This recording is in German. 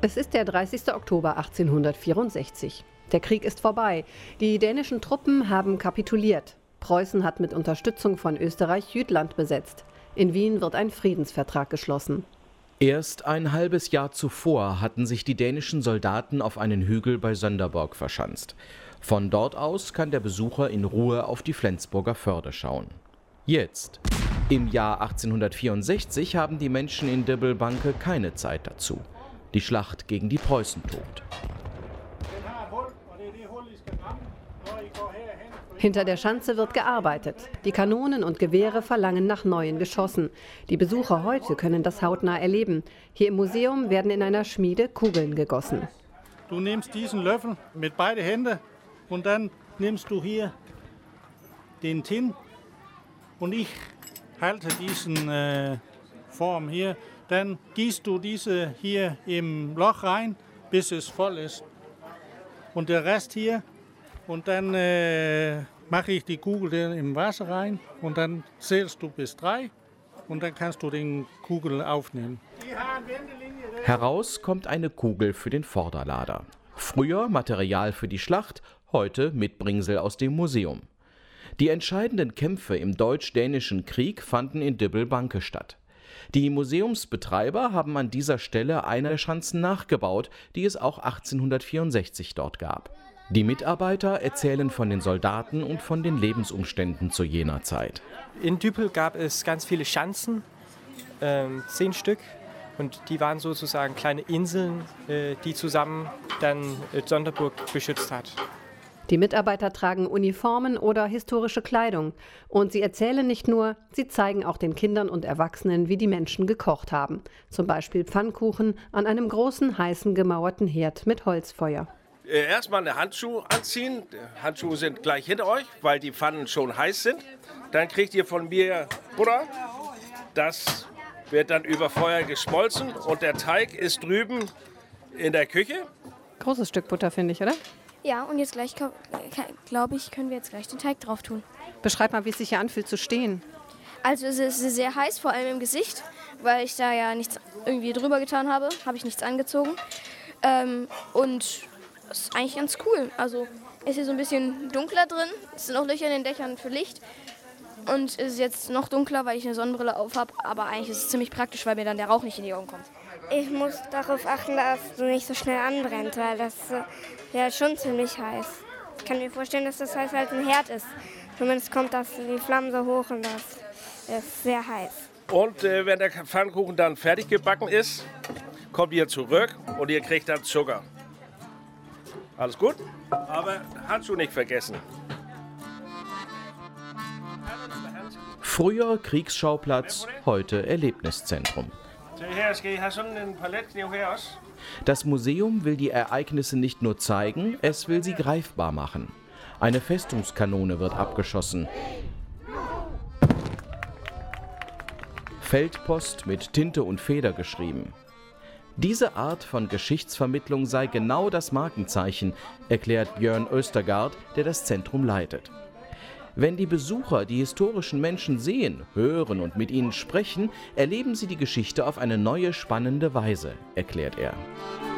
Es ist der 30. Oktober 1864. Der Krieg ist vorbei. Die dänischen Truppen haben kapituliert. Preußen hat mit Unterstützung von Österreich Jütland besetzt. In Wien wird ein Friedensvertrag geschlossen. Erst ein halbes Jahr zuvor hatten sich die dänischen Soldaten auf einen Hügel bei Sonderburg verschanzt. Von dort aus kann der Besucher in Ruhe auf die Flensburger Förde schauen. Jetzt, im Jahr 1864, haben die Menschen in Dybbølbanke keine Zeit dazu. Die Schlacht gegen die Preußen tobt. Hinter der Schanze wird gearbeitet. Die Kanonen und Gewehre verlangen nach neuen Geschossen. Die Besucher heute können das hautnah erleben. Hier im Museum werden in einer Schmiede Kugeln gegossen. Du nimmst diesen Löffel mit beiden Händen und dann nimmst du hier den Tin und ich halte diesen Form hier. Dann gießt du diese hier im Loch rein, bis es voll ist. Und der Rest hier. Und dann mache ich die Kugel im Wasser rein und dann zählst du bis 3 und dann kannst du den Kugel aufnehmen. Heraus kommt eine Kugel für den Vorderlader. Früher Material für die Schlacht, heute Mitbringsel aus dem Museum. Die entscheidenden Kämpfe im Deutsch-Dänischen Krieg fanden in Dybbølbanke statt. Die Museumsbetreiber haben an dieser Stelle eine der Schanzen nachgebaut, die es auch 1864 dort gab. Die Mitarbeiter erzählen von den Soldaten und von den Lebensumständen zu jener Zeit. In Dybbøl gab es ganz viele Schanzen, 10 Stück. Und die waren sozusagen kleine Inseln, die zusammen dann Sonderburg beschützt hat. Die Mitarbeiter tragen Uniformen oder historische Kleidung. Und sie erzählen nicht nur, sie zeigen auch den Kindern und Erwachsenen, wie die Menschen gekocht haben. Zum Beispiel Pfannkuchen an einem großen, heißen, gemauerten Herd mit Holzfeuer. Erstmal eine Handschuhe anziehen. Die Handschuhe sind gleich hinter euch, weil die Pfannen schon heiß sind. Dann kriegt ihr von mir Butter. Das wird dann über Feuer geschmolzen und der Teig ist drüben in der Küche. Großes Stück Butter, finde ich, oder? Ja, und jetzt gleich, glaube ich, können wir jetzt gleich den Teig drauf tun. Beschreib mal, wie es sich hier anfühlt zu stehen. Also es ist sehr heiß, vor allem im Gesicht, weil ich da ja nichts irgendwie drüber getan habe, habe ich nichts angezogen. Und das ist eigentlich ganz cool. Also es ist hier so ein bisschen dunkler drin, es sind auch Löcher in den Dächern für Licht. Und es ist jetzt noch dunkler, weil ich eine Sonnenbrille auf habe, aber eigentlich ist es ziemlich praktisch, weil mir dann der Rauch nicht in die Augen kommt. Ich muss darauf achten, dass du nicht so schnell anbrennt, weil das ja schon ziemlich heiß. Ich kann mir vorstellen, dass das heiß als ein Herd ist. Zumindest kommt die Flammen so hoch und das ist sehr heiß. Und wenn der Pfannkuchen dann fertig gebacken ist, kommt ihr zurück und ihr kriegt dann Zucker. Alles gut? Aber Handschuhe nicht vergessen. Früher Kriegsschauplatz, heute Erlebniszentrum. Das Museum will die Ereignisse nicht nur zeigen, es will sie greifbar machen. Eine Festungskanone wird abgeschossen. Feldpost mit Tinte und Feder geschrieben. Diese Art von Geschichtsvermittlung sei genau das Markenzeichen, erklärt Björn Östergaard, der das Zentrum leitet. Wenn die Besucher die historischen Menschen sehen, hören und mit ihnen sprechen, erleben sie die Geschichte auf eine neue, spannende Weise, erklärt er.